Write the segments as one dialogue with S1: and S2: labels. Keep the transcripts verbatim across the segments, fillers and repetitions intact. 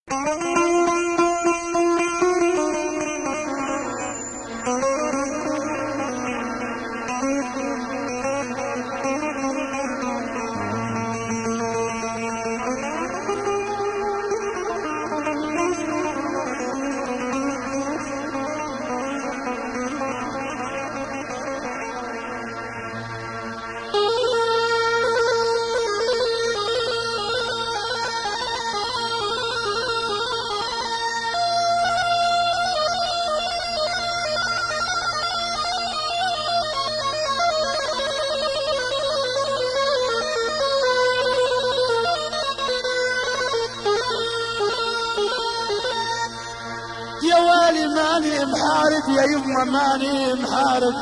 S1: ماني محارب يا يمه ماني محارب،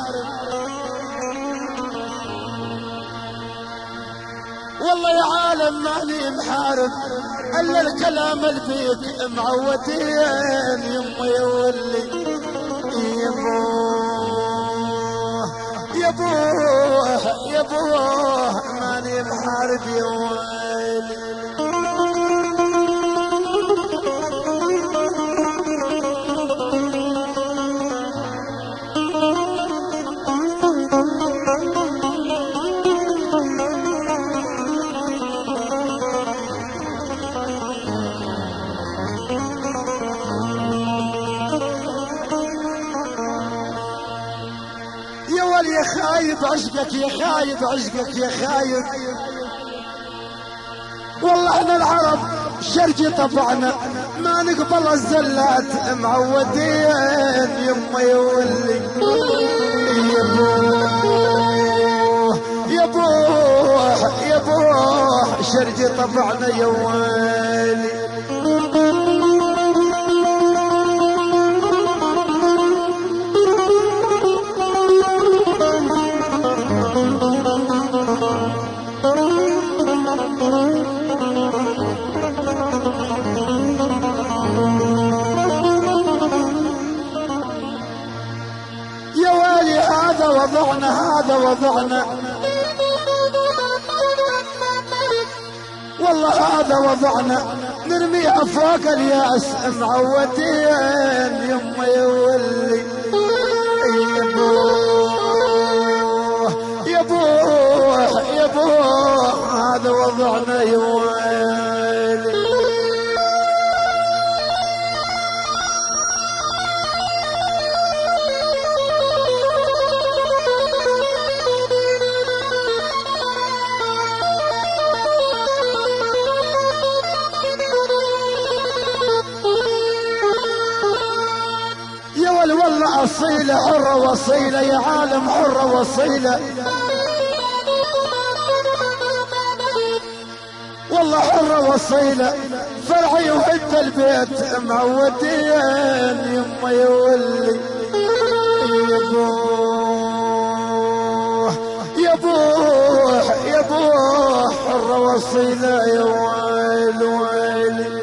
S1: والله يا عالم ماني محارب، الا الكلام اللي فيك معودين يمه يولي يبوه يبوه يبوه ماني محارب يا ويلي. يا خايب عشقك يا خايب عشقك يا خايب، والله احنا العرب شرجي طبعنا ما نقبل الزلات معودين يما يولي يبوه يبوه يبوه شرجي طبعنا يا ويلي. يا ويلي هذا وضعنا هذا وضعنا، والله هذا وضعنا نرميها فوق الياس معودين يما يولي يبوه يبوه يبوه هذا وضعنا يا ويلي. والله أصيلة حرة وصيلة يا عالم حرة وصيلة، والله حرة وصيلة فرعي وحد البيت معودين يما يولي يبوه يبوه يبوه حرة وصيلة يا ويل ويلي.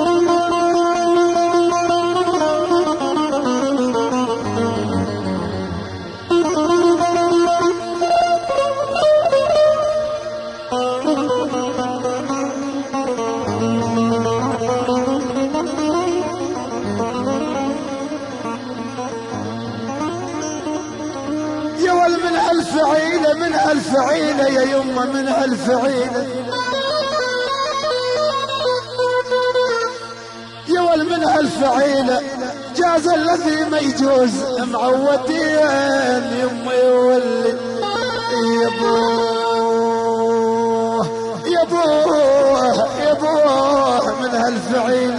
S1: من ألف عيلة من ألف عيلة يا يمه من ألف عيلة، يا ول من ألف عيلة جاز الذي ما يجوز معودين يمه يولي يبوه يبوه يبوه من ألف عيلة.